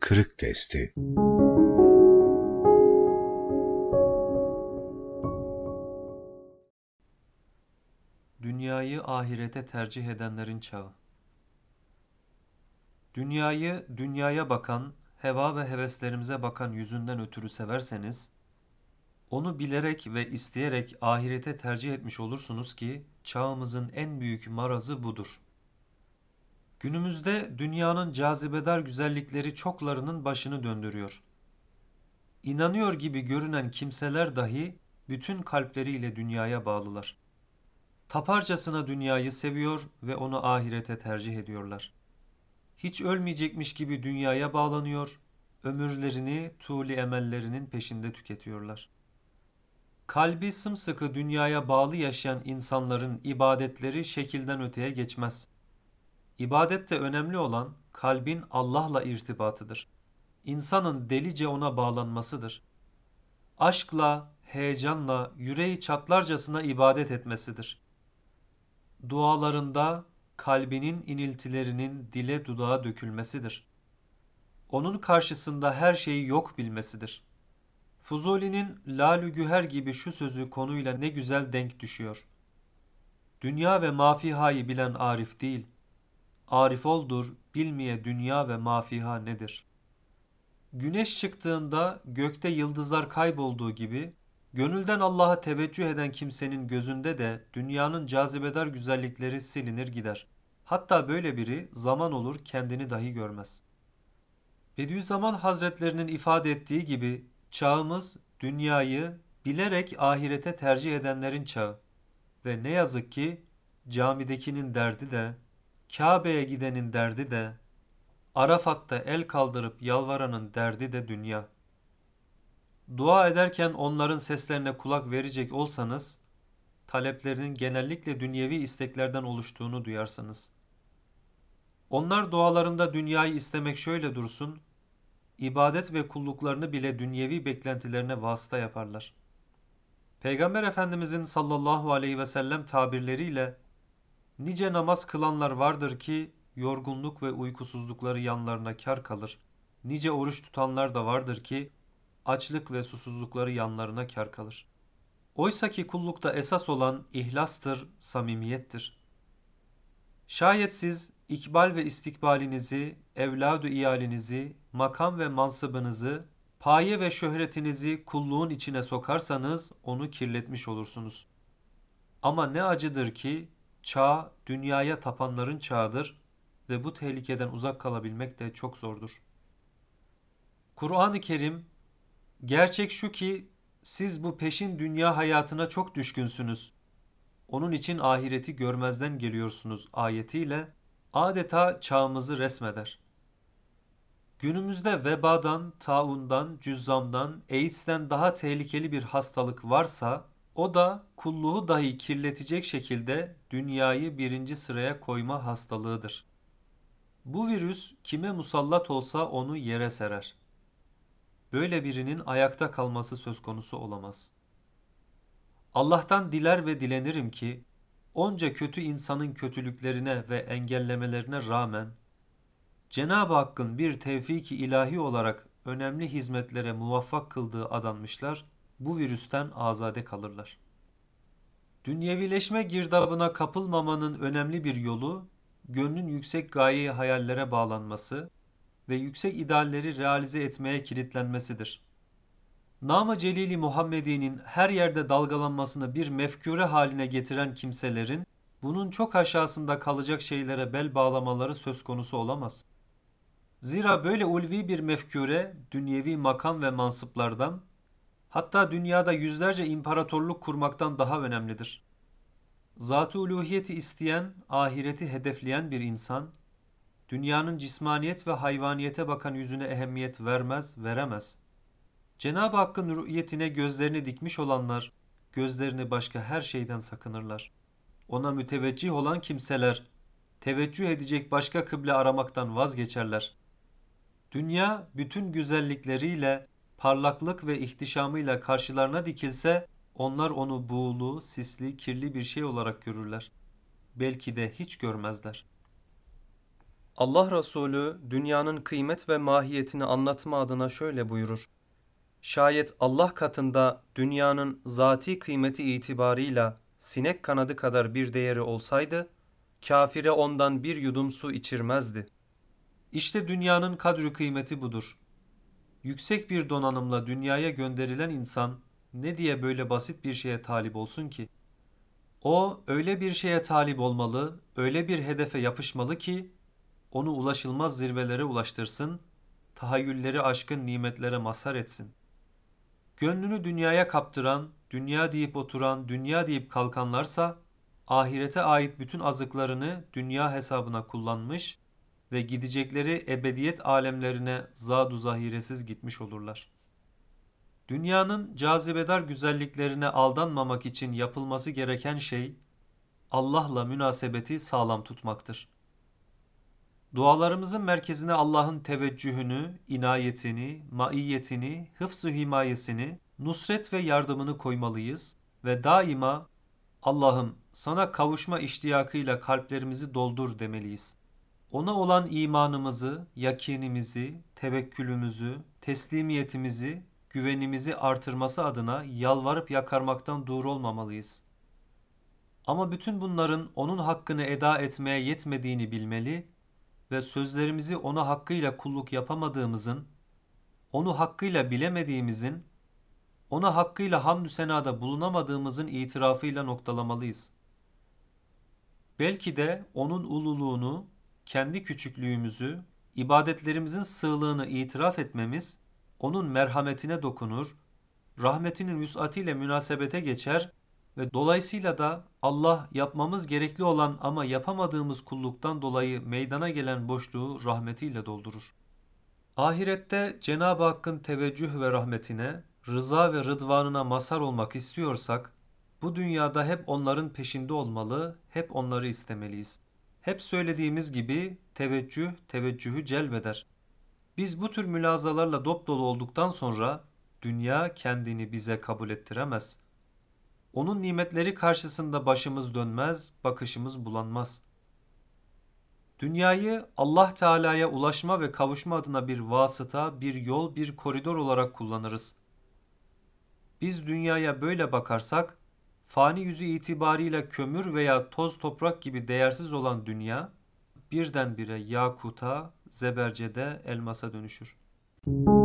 Kırık testi. Dünyayı ahirete tercih edenlerin çağı. Dünyayı dünyaya bakan, heva ve heveslerimize bakan yüzünden ötürü severseniz, onu bilerek ve isteyerek ahirete tercih etmiş olursunuz ki çağımızın en büyük marazı budur. Günümüzde dünyanın cazibedar güzellikleri çoklarının başını döndürüyor. İnanıyor gibi görünen kimseler dahi bütün kalpleriyle dünyaya bağlılar. Taparcasına dünyayı seviyor ve onu ahirete tercih ediyorlar. Hiç ölmeyecekmiş gibi dünyaya bağlanıyor, ömürlerini tuli emellerinin peşinde tüketiyorlar. Kalbi sımsıkı dünyaya bağlı yaşayan insanların ibadetleri şekilden öteye geçmez. İbadette önemli olan kalbin Allah'la irtibatıdır. İnsanın delice ona bağlanmasıdır. Aşkla, heyecanla, yüreği çatlarcasına ibadet etmesidir. Dualarında kalbinin iniltilerinin dile dudağa dökülmesidir. Onun karşısında her şeyi yok bilmesidir. Fuzuli'nin Lalü Güher gibi şu sözü konuyla ne güzel denk düşüyor. Dünya ve mafihayı bilen arif değil, arif oldur bilmeye dünya ve mafiha nedir? Güneş çıktığında gökte yıldızlar kaybolduğu gibi, gönülden Allah'a teveccüh eden kimsenin gözünde de dünyanın cazibedar güzellikleri silinir gider. Hatta böyle biri zaman olur kendini dahi görmez. Bediüzzaman Hazretlerinin ifade ettiği gibi çağımız dünyayı bilerek ahirete tercih edenlerin çağı ve ne yazık ki camidekinin derdi de, Kabe'ye gidenin derdi de, Arafat'ta el kaldırıp yalvaranın derdi de dünya. Dua ederken onların seslerine kulak verecek olsanız, taleplerinin genellikle dünyevi isteklerden oluştuğunu duyarsınız. Onlar dualarında dünyayı istemek şöyle dursun, ibadet ve kulluklarını bile dünyevi beklentilerine vasıta yaparlar. Peygamber Efendimizin sallallahu aleyhi ve sellem tabirleriyle nice namaz kılanlar vardır ki yorgunluk ve uykusuzlukları yanlarına kar kalır. Nice oruç tutanlar da vardır ki açlık ve susuzlukları yanlarına kar kalır. Oysa ki kullukta esas olan ihlastır, samimiyettir. Şayet siz ikbal ve istikbalinizi, evladu iyalinizi, makam ve mansıbınızı, paye ve şöhretinizi kulluğun içine sokarsanız onu kirletmiş olursunuz. Ama ne acıdır ki çağ dünyaya tapanların çağıdır ve bu tehlikeden uzak kalabilmek de çok zordur. Kur'an-ı Kerim, gerçek şu ki siz bu peşin dünya hayatına çok düşkünsünüz. Onun için ahireti görmezden geliyorsunuz ayetiyle adeta çağımızı resmeder. Günümüzde vebadan, taundan, cüzzamdan, AIDS'ten daha tehlikeli bir hastalık varsa o da kulluğu dahi kirletecek şekilde dünyayı birinci sıraya koyma hastalığıdır. Bu virüs kime musallat olsa onu yere serer. Böyle birinin ayakta kalması söz konusu olamaz. Allah'tan diler ve dilenirim ki onca kötü insanın kötülüklerine ve engellemelerine rağmen Cenab-ı Hakk'ın bir tevfik-i ilahi olarak önemli hizmetlere muvaffak kıldığı adanmışlar bu virüsten azade kalırlar. Dünyevileşme girdabına kapılmamanın önemli bir yolu gönlün yüksek gaye hayallere bağlanması ve yüksek idealleri realize etmeye kilitlenmesidir. Nam-ı Celili Muhammedi'nin her yerde dalgalanmasını bir mefkure haline getiren kimselerin bunun çok aşağısında kalacak şeylere bel bağlamaları söz konusu olamaz. Zira böyle ulvi bir mefkure dünyevi makam ve mansıplardan, hatta dünyada yüzlerce imparatorluk kurmaktan daha önemlidir. Zat-ı uluhiyeti isteyen, ahireti hedefleyen bir insan, dünyanın cismaniyet ve hayvaniyete bakan yüzüne ehemmiyet vermez, veremez. Cenab-ı Hakk'ın rü'yetine gözlerini dikmiş olanlar, gözlerini başka her şeyden sakınırlar. Ona müteveccih olan kimseler, teveccüh edecek başka kıble aramaktan vazgeçerler. Dünya bütün güzellikleriyle, parlaklık ve ihtişamıyla karşılarına dikilse, onlar onu buğulu, sisli, kirli bir şey olarak görürler. Belki de hiç görmezler. Allah Resulü dünyanın kıymet ve mahiyetini anlatma adına şöyle buyurur. Şayet Allah katında dünyanın zati kıymeti itibarıyla sinek kanadı kadar bir değeri olsaydı, kafire ondan bir yudum su içirmezdi. İşte dünyanın kadri kıymeti budur. Yüksek bir donanımla dünyaya gönderilen insan ne diye böyle basit bir şeye talip olsun ki? O öyle bir şeye talip olmalı, öyle bir hedefe yapışmalı ki onu ulaşılmaz zirvelere ulaştırsın, tahayyülleri aşkın nimetlere mazhar etsin. Gönlünü dünyaya kaptıran, dünya deyip oturan, dünya deyip kalkanlarsa, ahirete ait bütün azıklarını dünya hesabına kullanmış ve gidecekleri ebediyet alemlerine zadu zahiresiz gitmiş olurlar. Dünyanın cazibedar güzelliklerine aldanmamak için yapılması gereken şey, Allah'la münasebeti sağlam tutmaktır. Dualarımızın merkezine Allah'ın teveccühünü, inayetini, maiyetini, hıfz-ı himayesini, nusret ve yardımını koymalıyız ve daima Allah'ım sana kavuşma iştiyakıyla kalplerimizi doldur demeliyiz. Ona olan imanımızı, yakinimizi, tevekkülümüzü, teslimiyetimizi, güvenimizi artırması adına yalvarıp yakarmaktan dur olmamalıyız. Ama bütün bunların onun hakkını eda etmeye yetmediğini bilmeli ve sözlerimizi ona hakkıyla kulluk yapamadığımızın, onu hakkıyla bilemediğimizin, ona hakkıyla hamdü senada bulunamadığımızın itirafıyla noktalamalıyız. Belki de onun ululuğunu, kendi küçüklüğümüzü, ibadetlerimizin sığlığını itiraf etmemiz, onun merhametine dokunur, rahmetinin vüs'atiyle münasebete geçer ve dolayısıyla da Allah yapmamız gerekli olan ama yapamadığımız kulluktan dolayı meydana gelen boşluğu rahmetiyle doldurur. Ahirette Cenab-ı Hakk'ın teveccüh ve rahmetine, rıza ve rıdvanına mazhar olmak istiyorsak, bu dünyada hep onların peşinde olmalı, hep onları istemeliyiz. Hep söylediğimiz gibi teveccüh, teveccühü celbeder. Biz bu tür mülazalarla dopdolu olduktan sonra dünya kendini bize kabul ettiremez. Onun nimetleri karşısında başımız dönmez, bakışımız bulanmaz. Dünyayı Allah Teala'ya ulaşma ve kavuşma adına bir vasıta, bir yol, bir koridor olarak kullanırız. Biz dünyaya böyle bakarsak, fani yüzü itibariyle kömür veya toz toprak gibi değersiz olan dünya, birdenbire yakuta, zebercede, elmasa dönüşür.